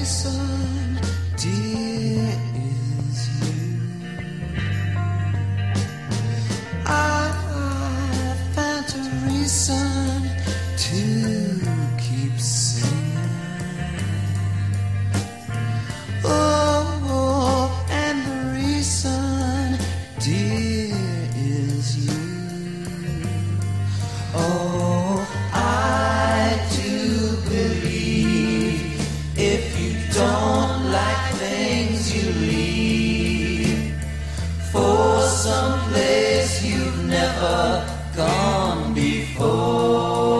reason, dear, is you. I found a reason to keep singing. Oh, and the reason, dear, is you. Oh, I do believe if you don't like things, you leave for some place you've never gone before.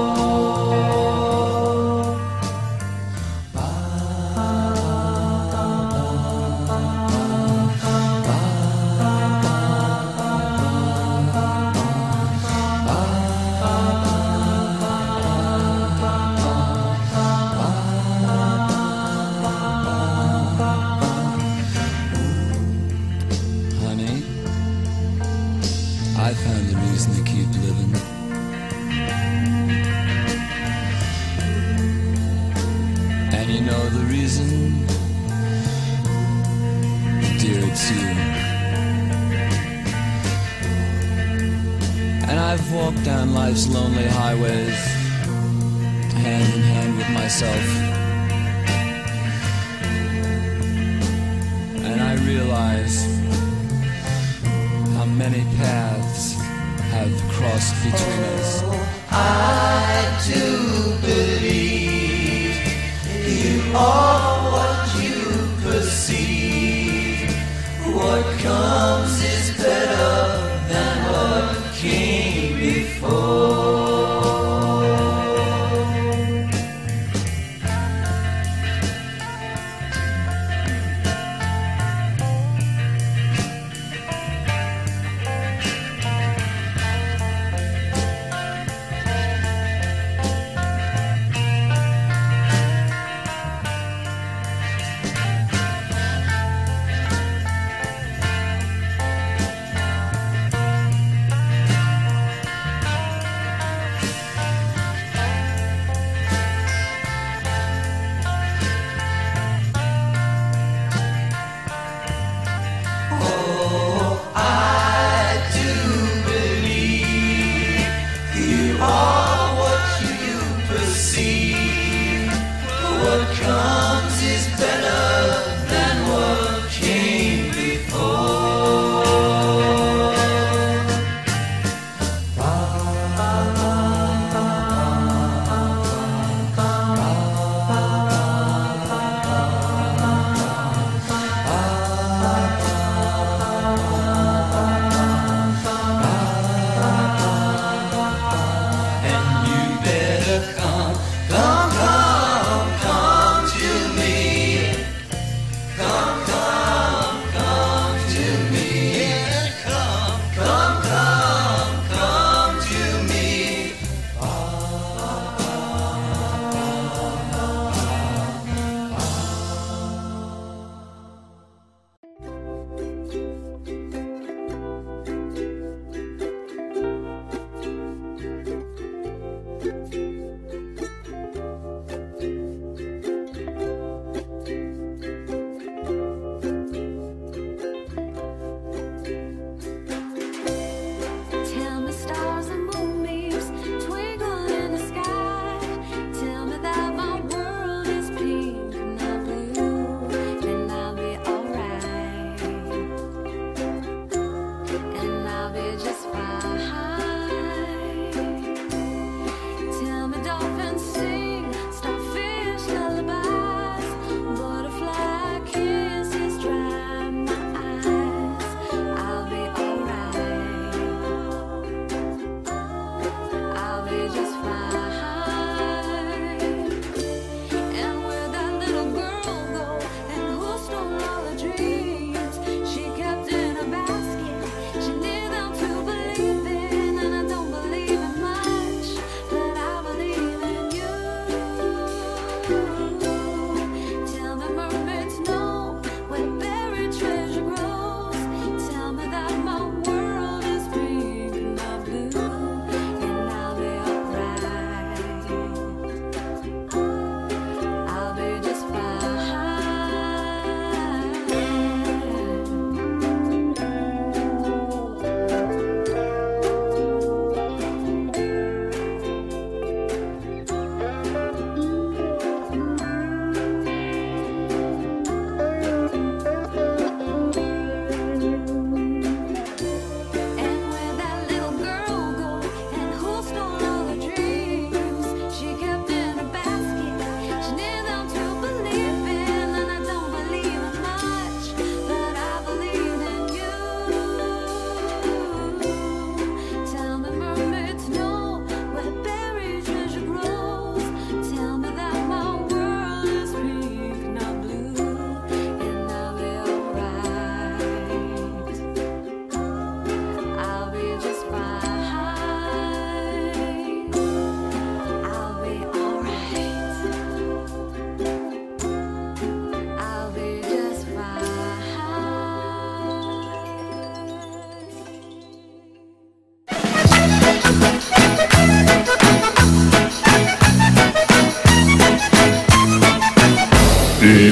Honey, I found a reason to keep living. And you know the reason? Dear, it's you. And I've walked down life's lonely highways, hand in hand with myself. And I realize how many paths have crossed between us. I do believe you are what you perceive. What comes is better than what came before.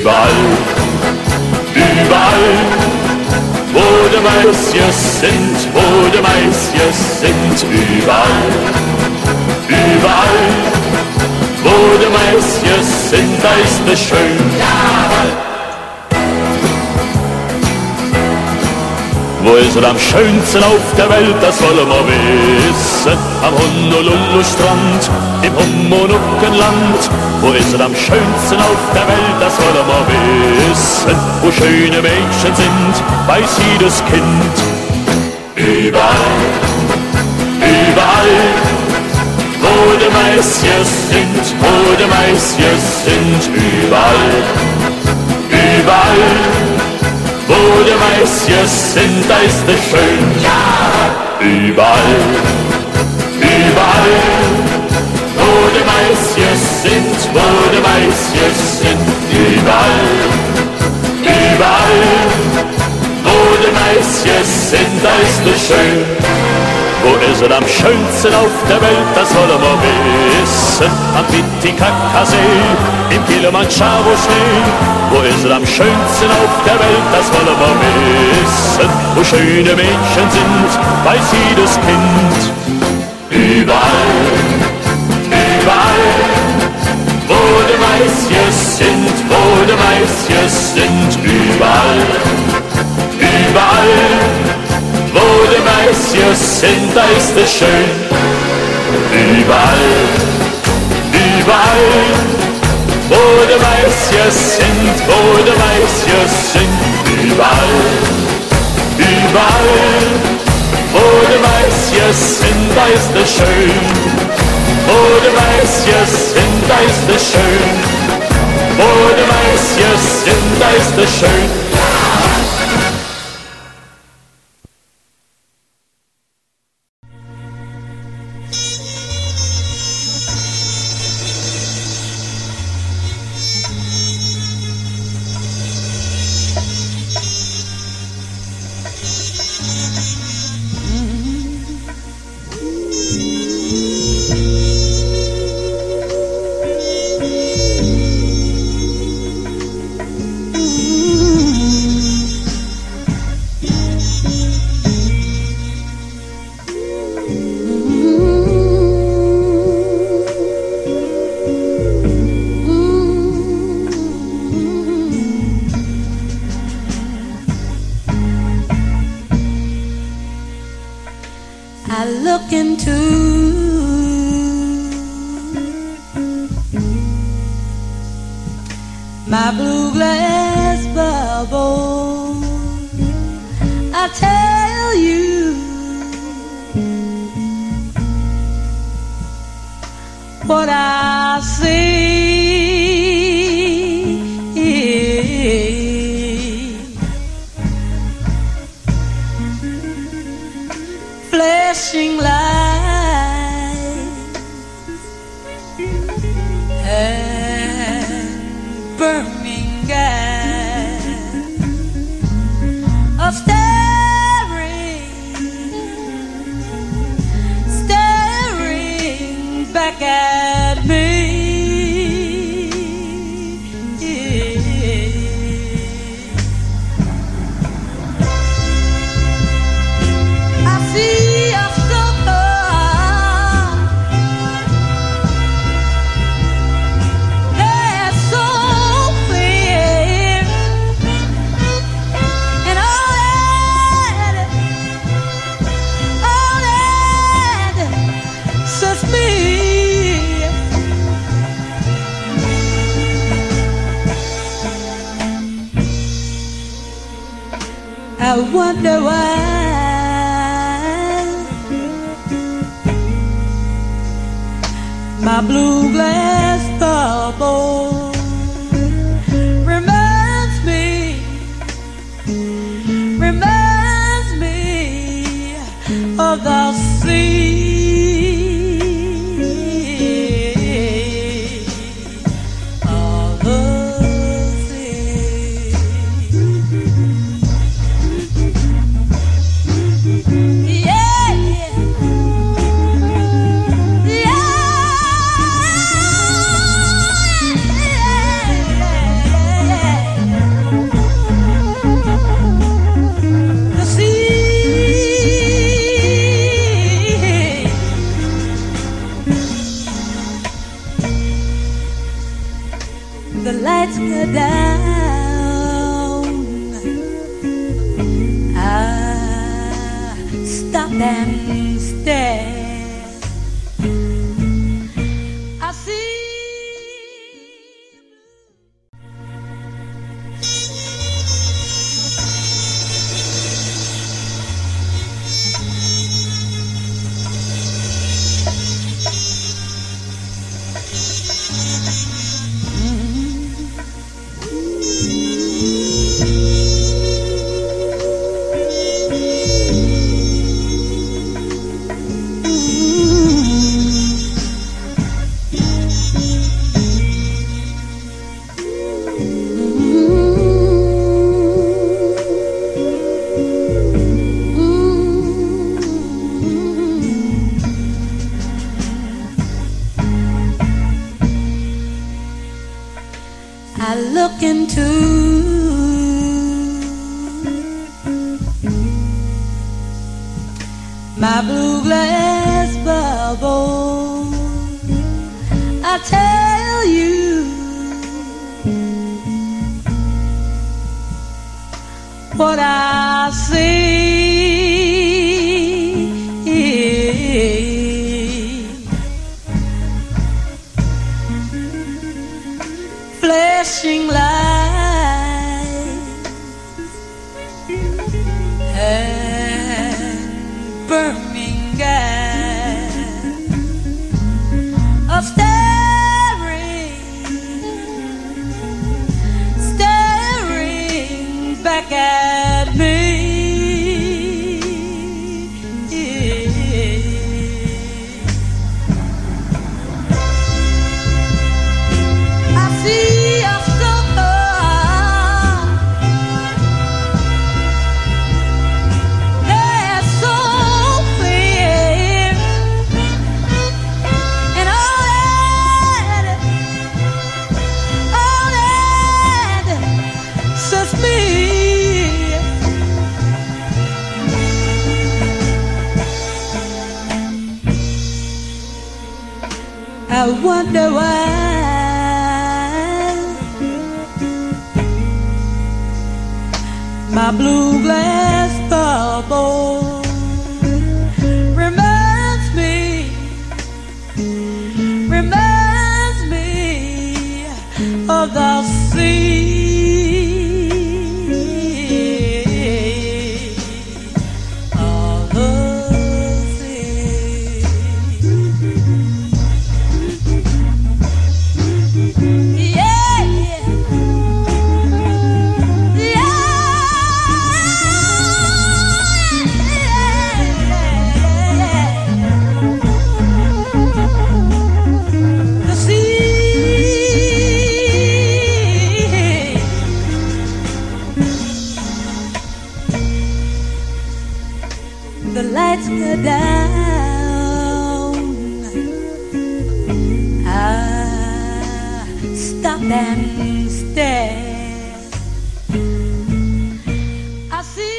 Überall, überall, wo die Mäuschen sind, wo die Mäuschen sind, überall, überall, wo die Mäuschen sind, da ist es schön. Jawohl! Wo ist er am schönsten auf der Welt, das wollen wir wissen. Am Honolulu-Strand, im Homonuckenland. Wo ist er am schönsten auf der Welt, das wollen wir wissen. Wo schöne Mädchen sind, weiß jedes Kind. Überall, überall, wo die Mäuschen sind, wo die Mäuschen sind. Überall, überall, wo die Mäuschen sind, da ist es schön. Ja! Überall, überall, wo die Mäuschen sind, wo die Mäuschen sind. Überall, überall, wo die Mäuschen sind, da ist es schön. Wo ist er am schönsten auf der Welt, das wollen wir wissen. Am Titicacasee, im Kilimanjaro-Schnee. Wo ist er am schönsten auf der Welt, das wollen wir wissen. Wo schöne Mädchen sind, weiß jedes Kind. Überall, überall, wo die Mäuschen sind, wo die Mäuschen sind. Überall, überall, wo die Mäuschen sind, da ist es schön. Überall, überall, wo die Mäuschen sind, wo die Mäuschen sind. Überall, überall, wo die Mäuschen sind, da ist es schön. Wo die Mäuschen sind, da ist es schön. Wo die Mäuschen sind, da ist es schön. I look into my blue glass bubble. I tell you what I see. Flashing lights and burning gas, a staring back at me. I wonder why my blue glass bubble reminds me of the sea. Yeah. the lights go down, I stop and stare. I see I look into my blue glass bubble. I tell you what I see. Flashing lights and burning gas, of staring back at me. I see I wonder why my blue glass bubble reminds me of the sea. The lights go down, I stop and stare. I see.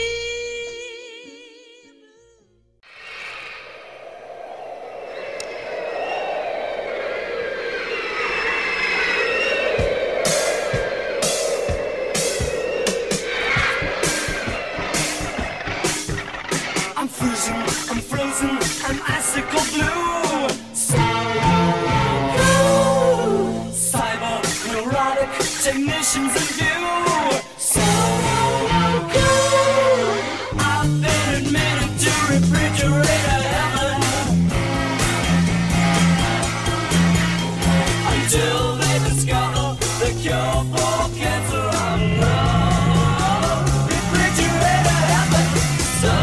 I'm freezing, I'm frozen, I'm icicle blue. Cyber neurotic technicians in view. I've been admitted to refrigerator heaven until they discover the cure for cancer unknown. Refrigerator heaven, so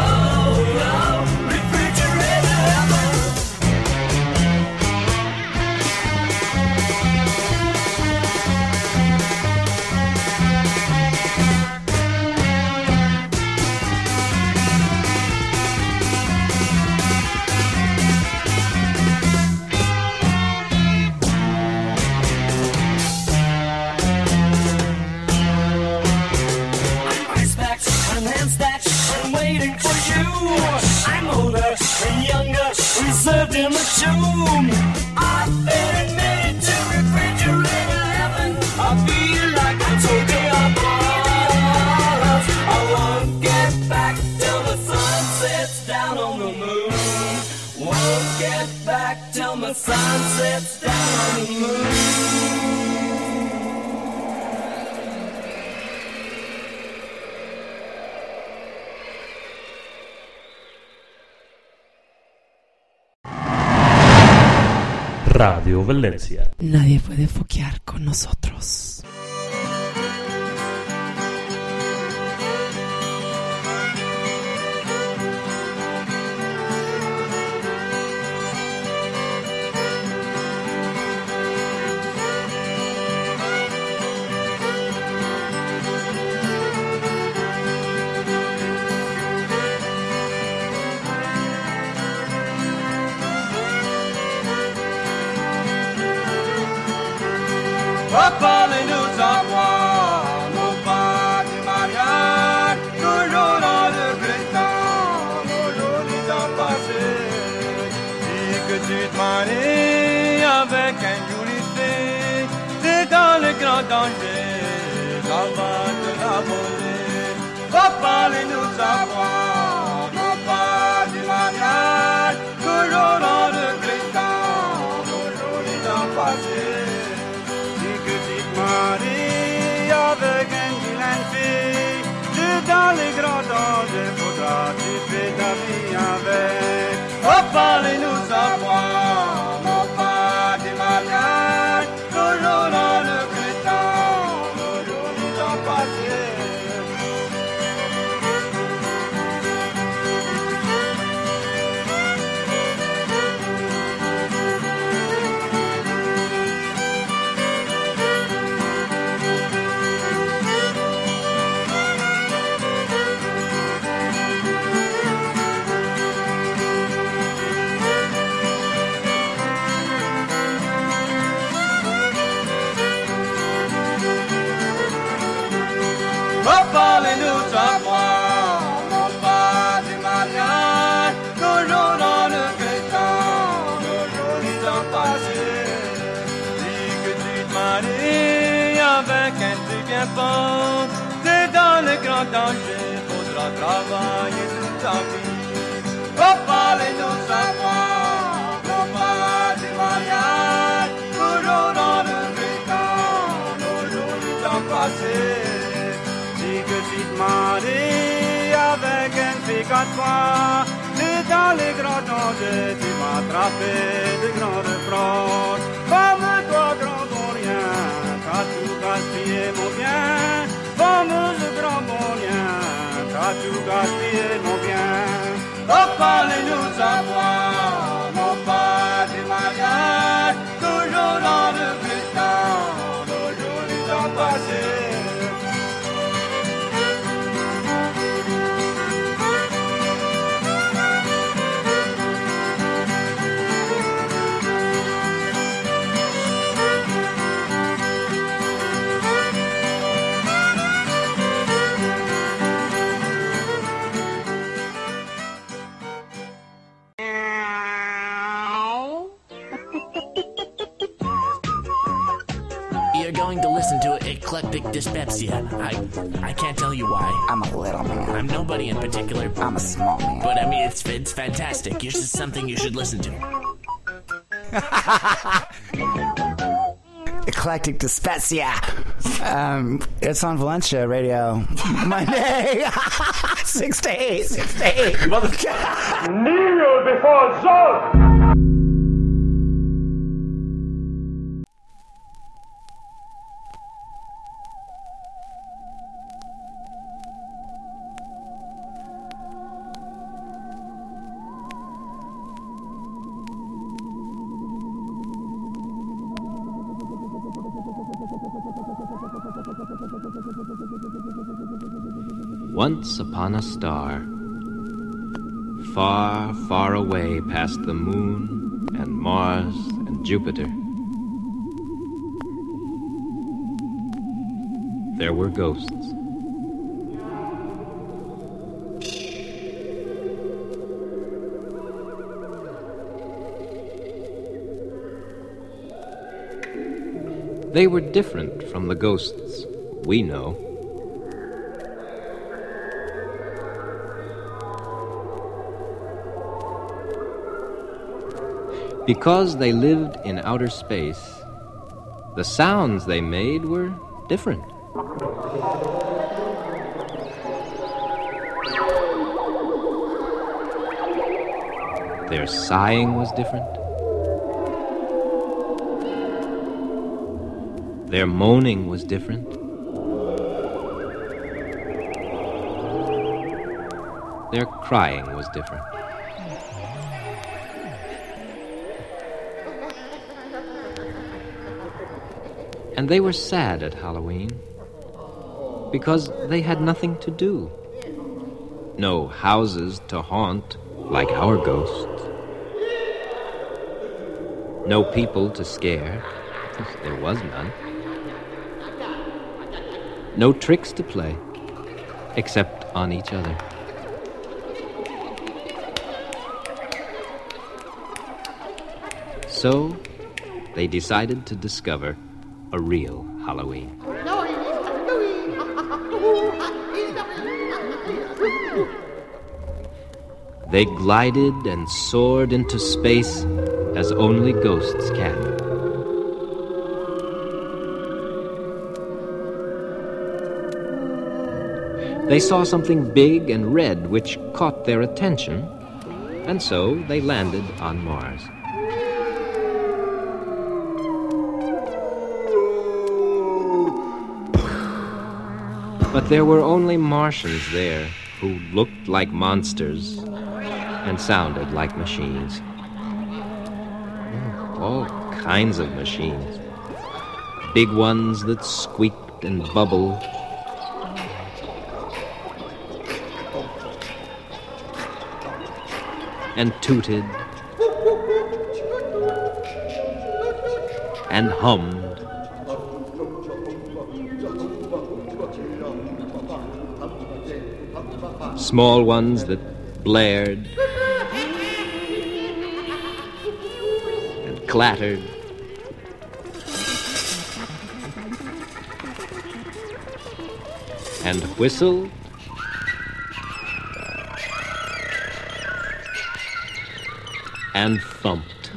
I'm older and younger, reserved in the tomb. I've been admitted to refrigerator heaven. sun sets down on the moon. Radio Valencia. Nadie puede foquear con nosotros. Parlez-nous en moi, non pas du mariage, toujours dans le vrai temps, toujours du temps passé. Dis que tu te maries avec un joli fille, c'est dans le grand danger, ça va te la voler. Parlez-nous en moi, non pas du mariage, toujours dans le vrai temps, toujours du temps passé. Marie avec une vilaine fille, tu dans les grands dangers, faudra tu fais ta vie avec. Oh, parlez-nous à moi, non pas du mariage, toujours dans le crétin, toujours du temps passé. Parlez-nous à moi, non pas du mariage, toujours dans le crétin, toujours du temps passé. Dis que tu te maries avec un truc important, t'es dans le grand danger, faudra travailler toute ta vie. Oh, parlez-nous à moi, non pas du mariage, toujours dans le crétin, toujours du temps passé. Que tu te maries avec une fille comme toi, et dans les grands dangers, tu vas attraper de grandes fraudes. Comme-toi, grand bon rien, t'as tout gaspillé mon bien. Fameuse grand bon rien, t'as tout gaspillé mon bien. Oh, parlez-nous à moi, non pas du mariage, toujours dans le putain, toujours du temps passé. Going to listen to Eclectic Dyspepsia. I can't tell you why. I'm a little man. I'm nobody in particular. I'm a small man. But I mean, it's fantastic. It's just something you should listen to. Eclectic Dyspepsia. It's on Valencia Radio. Monday, 6 to 8. 6 to 8. Kneel before Zod! Once upon a star, far, far away past the moon and Mars and Jupiter, there were ghosts. They were different from the ghosts we know. Because they lived in outer space, the sounds they made were different. Their sighing was different. Their moaning was different. Their crying was different. And they were sad at Halloween because they had nothing to do. No houses to haunt like our ghosts. No people to scare, because there was none. No tricks to play, except on each other. So, they decided to discover a real Halloween. They glided and soared into space as only ghosts can. They saw something big and red which caught their attention, and so they landed on Mars. But there were only Martians there who looked like monsters and sounded like machines. All kinds of machines. Big ones that squeaked and bubbled. And tooted. And hummed. Small ones that blared and clattered and whistled and thumped.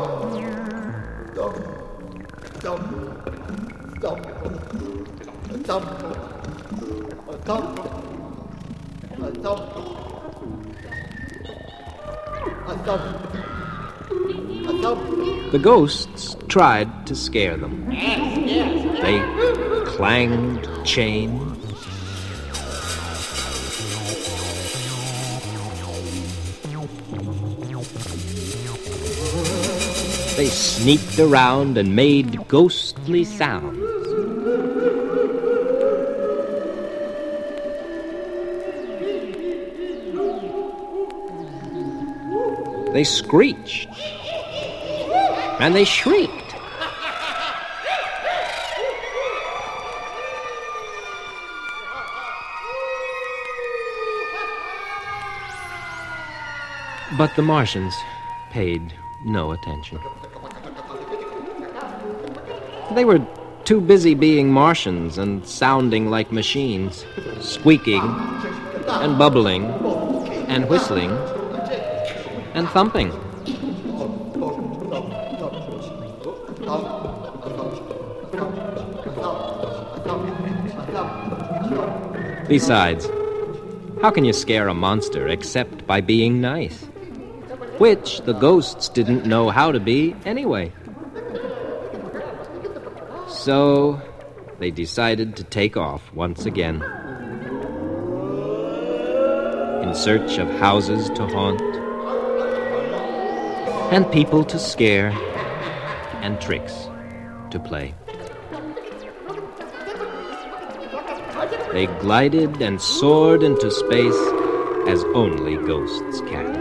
The ghosts tried to scare them. They clanged chains. They sneaked around and made ghostly sounds. They screeched, and they shrieked. But the Martians paid no attention. They were too busy being Martians and sounding like machines, squeaking and bubbling and whistling and thumping. Besides, how can you scare a monster except by being nice? Which the ghosts didn't know how to be anyway. So they decided to take off once again, in search of houses to haunt, and people to scare, and tricks to play. They glided and soared into space as only ghosts can.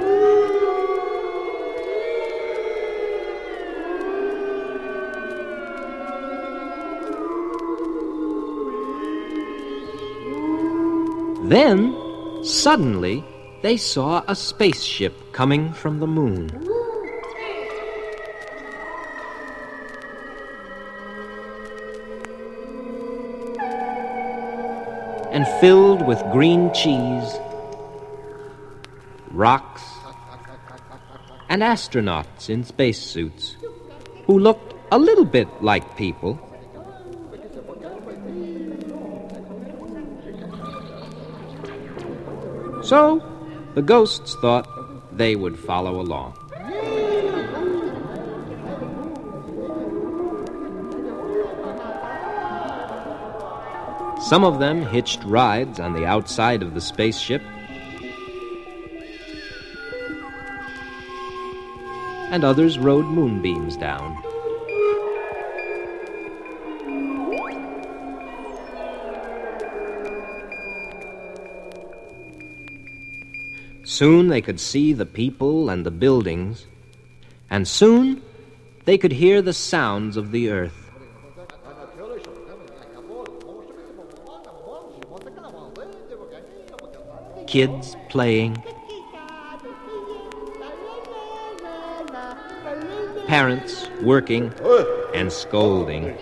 Then, suddenly, they saw a spaceship coming from the moon. And filled with green cheese, rocks, and astronauts in spacesuits who looked a little bit like people. So, the ghosts thought they would follow along. Some of them hitched rides on the outside of the spaceship, and others rode moonbeams down. Soon they could see the people and the buildings, and soon they could hear the sounds of the earth. Kids playing, parents working and scolding,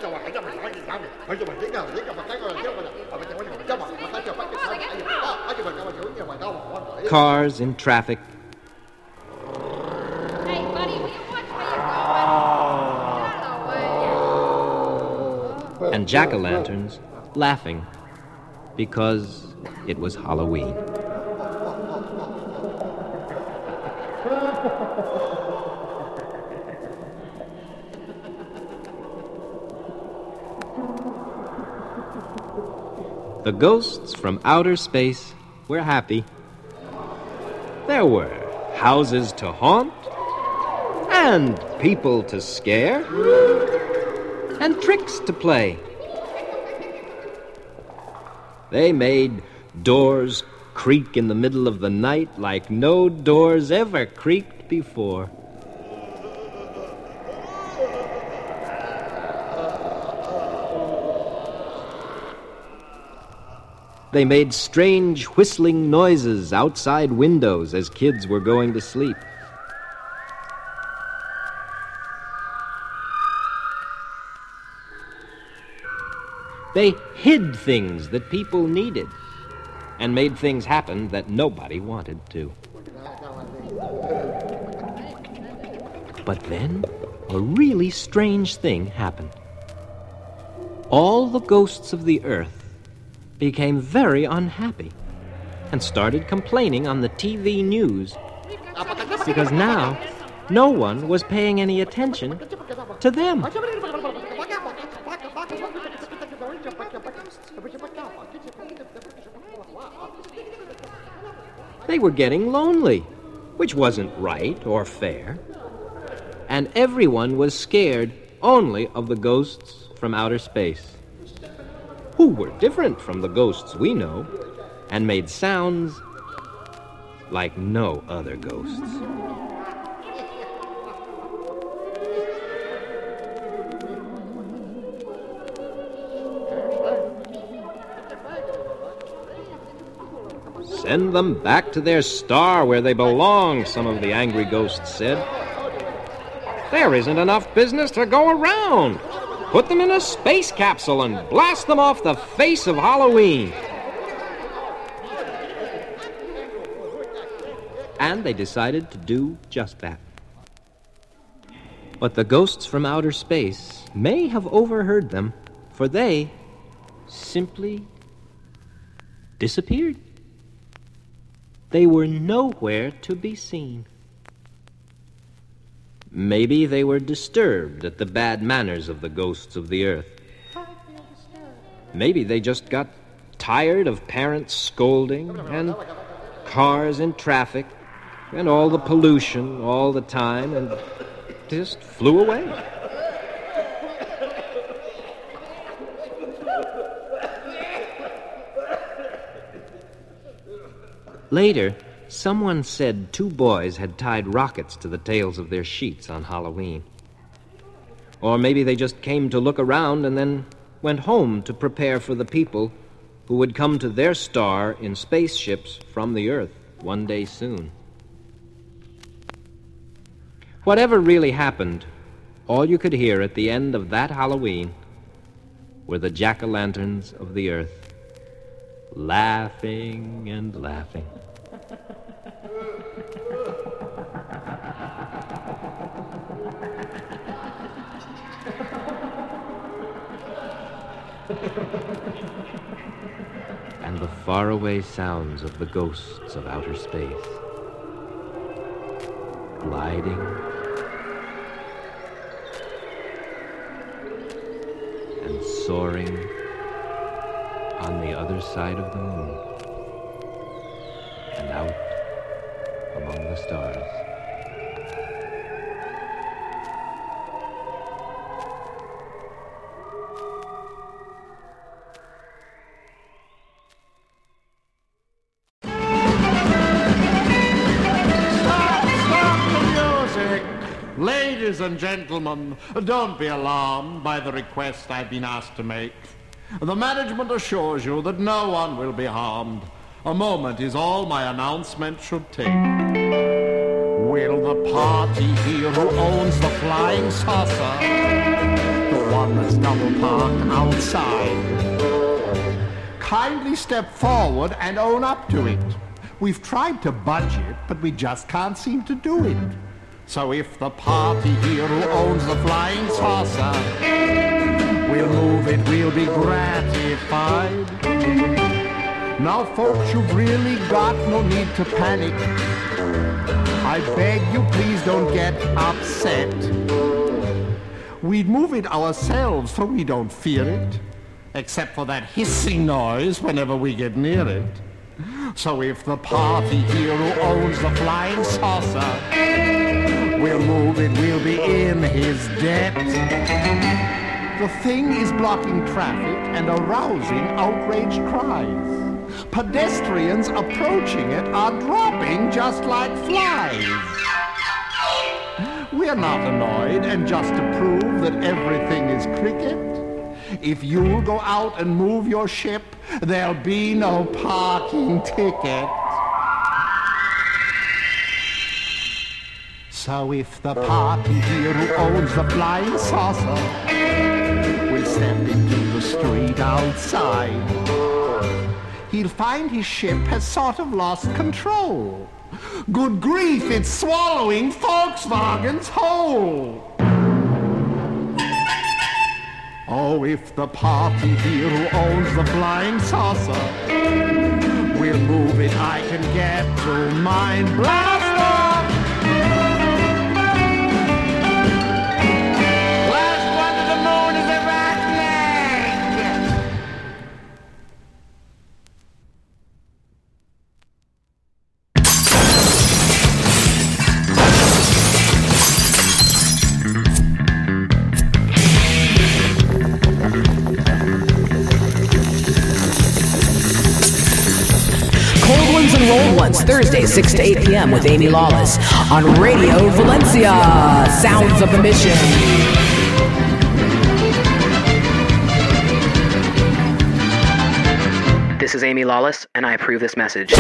cars in traffic, and jack-o'-lanterns laughing because it was Halloween. The ghosts from outer space were happy. There were houses to haunt, and people to scare, and tricks to play. They made doors creak in the middle of the night like no doors ever creaked before. They made strange whistling noises outside windows as kids were going to sleep. They hid things that people needed and made things happen that nobody wanted to. But then a really strange thing happened. All the ghosts of the earth became very unhappy and started complaining on the TV news because now no one was paying any attention to them. They were getting lonely, which wasn't right or fair, and everyone was scared only of the ghosts from outer space, who were different from the ghosts we know and made sounds like no other ghosts. Send them back to their star where they belong, some of the angry ghosts said. There isn't enough business to go around. Put them in a space capsule and blast them off the face of Halloween. And they decided to do just that. But the ghosts from outer space may have overheard them, for they simply disappeared. They were nowhere to be seen. Maybe they were disturbed at the bad manners of the ghosts of the earth. Maybe they just got tired of parents scolding and cars in traffic and all the pollution all the time and just flew away. Later, someone said 2 boys had tied rockets to the tails of their sheets on Halloween. Or maybe they just came to look around and then went home to prepare for the people who would come to their star in spaceships from the Earth one day soon. Whatever really happened, all you could hear at the end of that Halloween were the jack-o'-lanterns of the Earth, laughing and laughing. and the faraway sounds of the ghosts of outer space, gliding and soaring on the other side of the moon and out among the stars. Ladies and gentlemen, don't be alarmed by the request I've been asked to make. The management assures you that no one will be harmed. A moment is all my announcement should take. Will the party here who owns the flying saucer, the one that's double parked outside, kindly step forward and own up to it? We've tried to budget, but we just can't seem to do it. So if the party here who owns the flying saucer will move it, we'll be gratified. Now folks, you've really got no need to panic. I beg you, please don't get upset. We'd move it ourselves, for we don't fear it, except for that hissing noise whenever we get near it. So if the party here who owns the flying saucer will move it, we'll be in his debt. The thing is blocking traffic and arousing outraged cries. Pedestrians approaching it are dropping just like flies. We're not annoyed, and just to prove that everything is cricket, if you'll go out and move your ship, there'll be no parking ticket. So if the party here who owns the flying saucer will step into the street outside, he'll find his ship has sort of lost control. Good grief, it's swallowing Volkswagen's whole. Oh, if the party here who owns the flying saucer will move it, I can get to mine. Blast off! Last one to the moon is a rat leg! Cold Ones and Rolled Ones, Thursday, 6 to 8 p.m. with Amy Lawless on Radio Valencia. Sounds of the Mission. This is Amy Lawless, and I approve this message.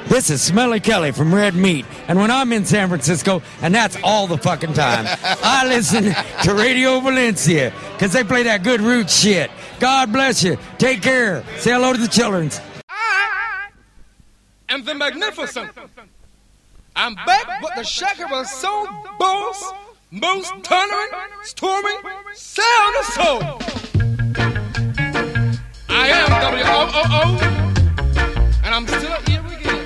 This is Smelly Kelly from Red Meat. And when I'm in San Francisco, and that's all the fucking time, I listen to Radio Valencia because they play that good root shit. God bless you. Take care. Say hello to the children. And the magnificent. I'm back with the Shaker Soul Boss, most thundering, storming, sound of soul. I am WOOO, and I'm still here again.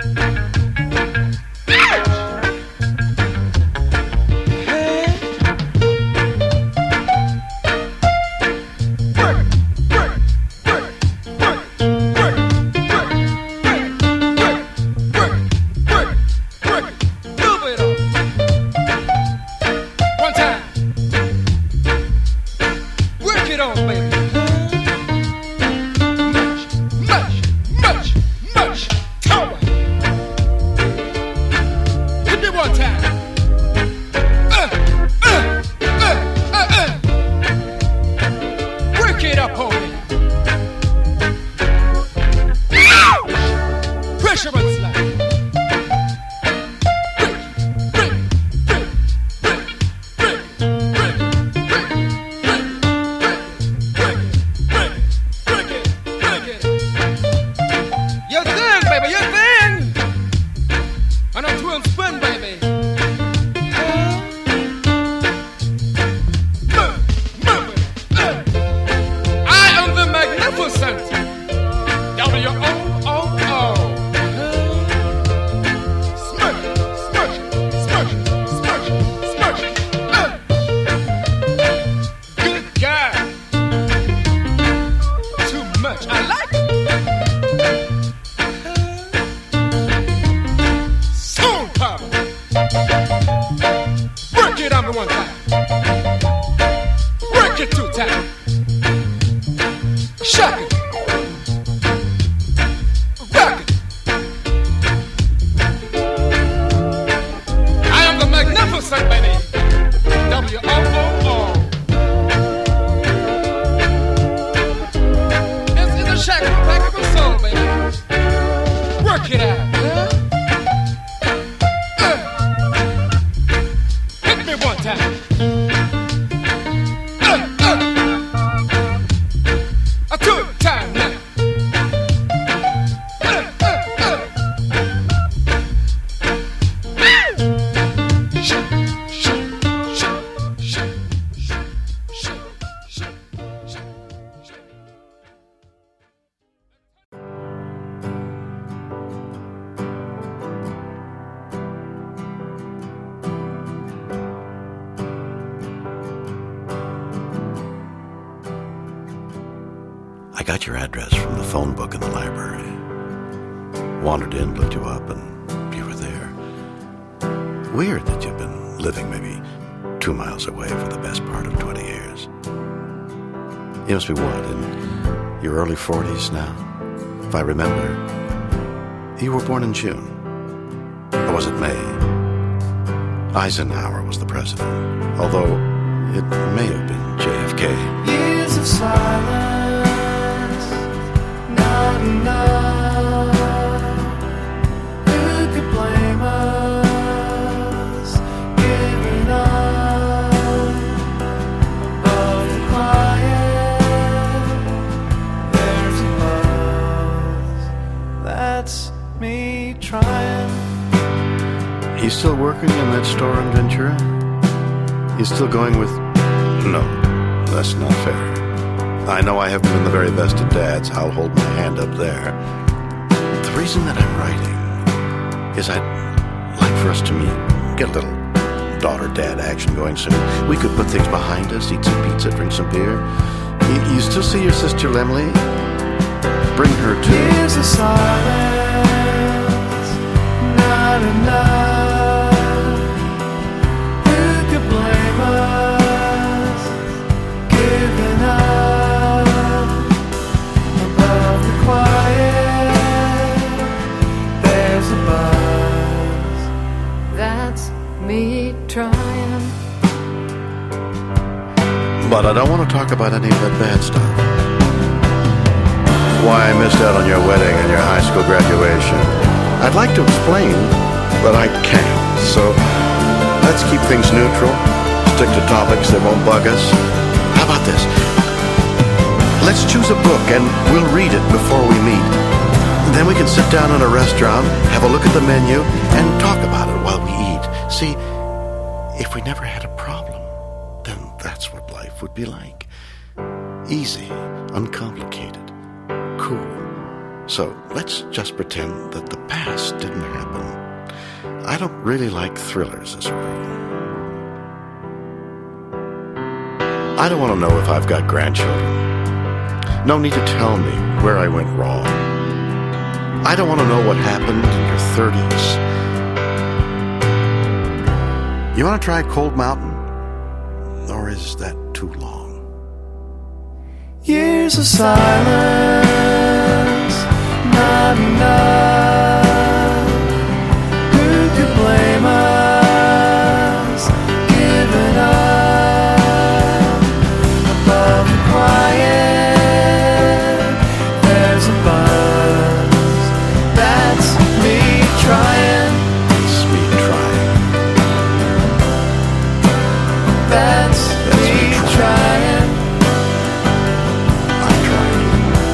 I got your address from the phone book in the library. Wandered in, looked you up, and you were there. Weird that you've been living maybe 2 miles away for the best part of 20 years. You must be what, in your early 40s now? If I remember, you were born in June. Or was it May? Eisenhower was the president, although it may have been JFK. Years of silence. Not enough. Who could blame us? Giving up above the quiet. There's a buzz. That's me trying. You still working in that store in Ventura? You still going with... No, that's not fair. I know I haven't been the very best of dads. I'll hold my hand up there. The reason that I'm writing is I'd like for us to meet. Get a little daughter-dad action going soon. We could put things behind us, eat some pizza, drink some beer. You still see your sister Lemley? Bring her too. Years of silence, not enough. Who could blame us? Giving up. Me trying. But I don't want to talk about any of that bad stuff. Why I missed out on your wedding and your high school graduation. I'd like to explain, but I can't. So let's keep things neutral, stick to topics that won't bug us. How about this? Let's choose a book and we'll read it before we meet. Then we can sit down in a restaurant, have a look at the menu, and talk about it while we eat. See, if we never had a problem, then that's what life would be like. Easy, uncomplicated, cool. So let's just pretend that the past didn't happen. I don't really like thrillers as a rule. I don't want to know if I've got grandchildren. No need to tell me where I went wrong. I don't want to know what happened in your 30s. You want to try Cold Mountain? Or is that too long? Years of silence, not enough. Who could blame us? Giving up above the quiet. There's a buzz. That's me trying. It's me trying. That's me trying. I'm trying.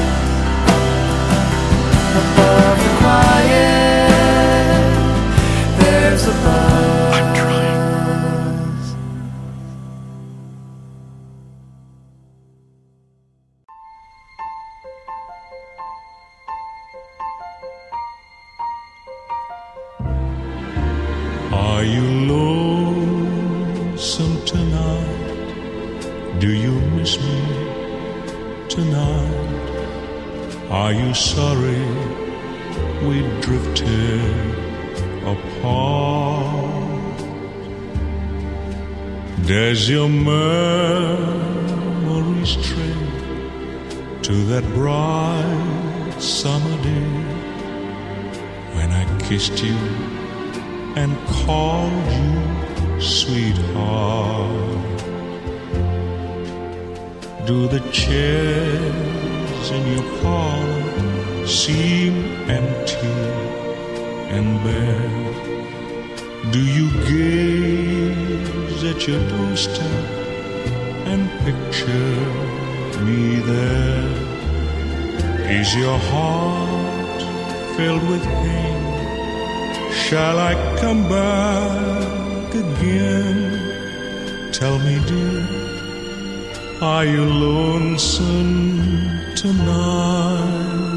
Above the quiet, there's a buzz. I'm trying. Are you lonesome tonight? Do you miss me tonight? Are you sorry we drifted apart? Does your memory stray to that bright summer day when I kissed you and called you sweetheart? Do the chairs in your parlor seem empty and bare? Do you gaze at your doorstep and picture me there? Is your heart filled with pain? Shall I come back again? Tell me, dear, are you lonesome tonight?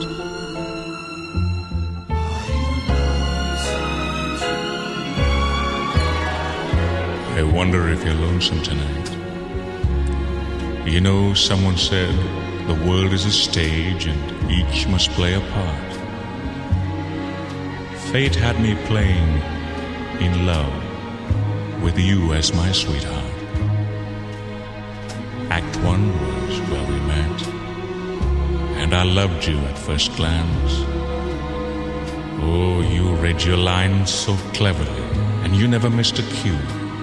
I wonder if you're lonesome tonight. You know, someone said the world is a stage and each must play a part. Fate had me playing in love with you as my sweetheart. Act 1 was where we met, and I loved you at first glance. Oh, you read your lines so cleverly, and you never missed a cue.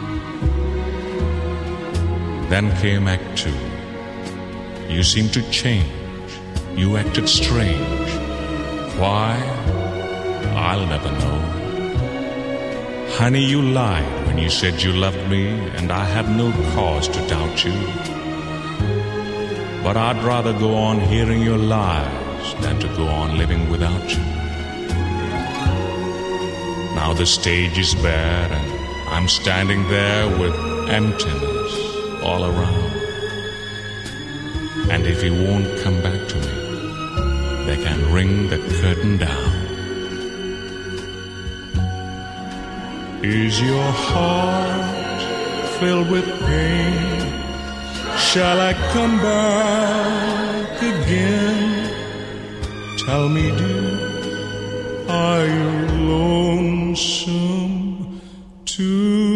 Then came Act 2. You seemed to change. You acted strange. Why? I'll never know. Honey, you lied when you said you loved me, and I had no cause to doubt you. But I'd rather go on hearing your lies than to go on living without you. Now the stage is bare, and I'm standing there with emptiness all around. And if you won't come back to me, they can ring the curtain down. Is your heart filled with pain? Shall I come back again? Tell me, dear, are you lonesome too?